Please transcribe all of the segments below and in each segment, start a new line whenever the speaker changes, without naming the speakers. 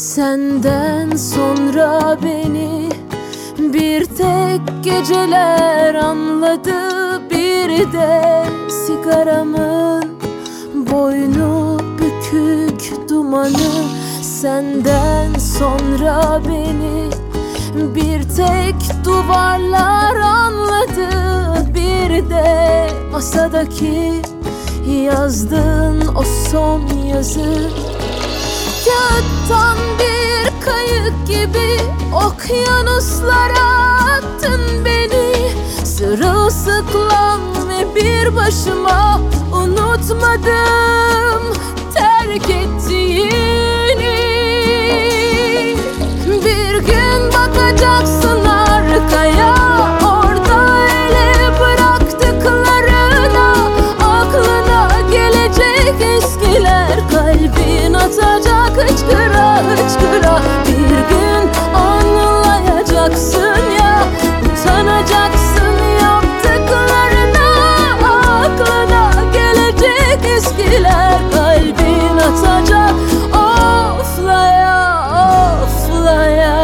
Senden sonra beni bir tek geceler anladı. Bir de sigaramın boynu bükük dumanı. Senden sonra beni bir tek duvarlar anladı. Bir de masadaki yazdığın o son yazı. Kağıttan bir kayık gibi okyanuslara attın beni. Sırılsıklam ve bir başıma unutmadım terk ettiğini. Bir gün bakacaksın arkaya, orada öyle bıraktıklarına. Aklına gelecek eskiler, kalbin atacak hıçkıra hıçkıra. Bir gün anlayacaksın ya, utanacaksın yaptıklarına. Aklına gelecek eskiler, kalbin atacak oflaya oflaya.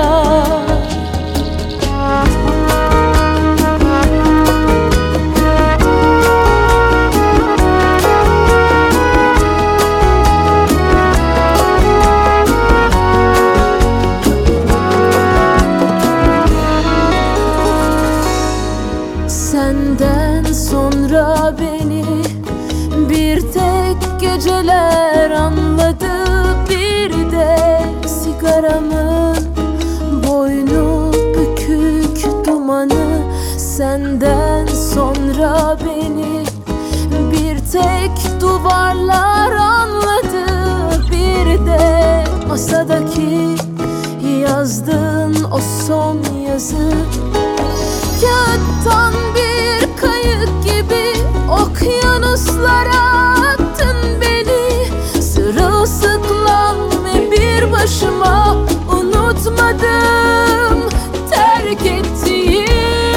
Senden sonra beni bir tek geceler anladı. Bir de sigaramın boynu bükük dumanı. Senden sonra beni bir tek duvarlar anladı. Bir de masadaki yazdığın o son yazı. Kağıttan bir kayık gibi okyanuslara attın beni. Sırılsıklam ve bir başıma unutmadım terk ettiğini.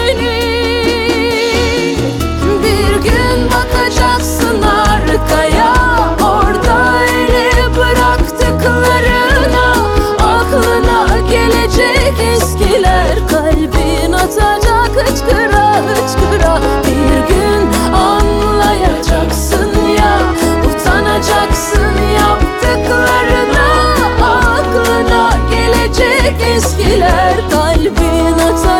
Bir gün bakacaksın arkaya, orada öyle bıraktıklarına. Aklına gelecek eskiler, kalbin atacak hıçkıra hıçkıra. Bir gün anlayacaksın ya, utanacaksın yaptıklarına. Aklına gelecek eskiler, kalbin atacak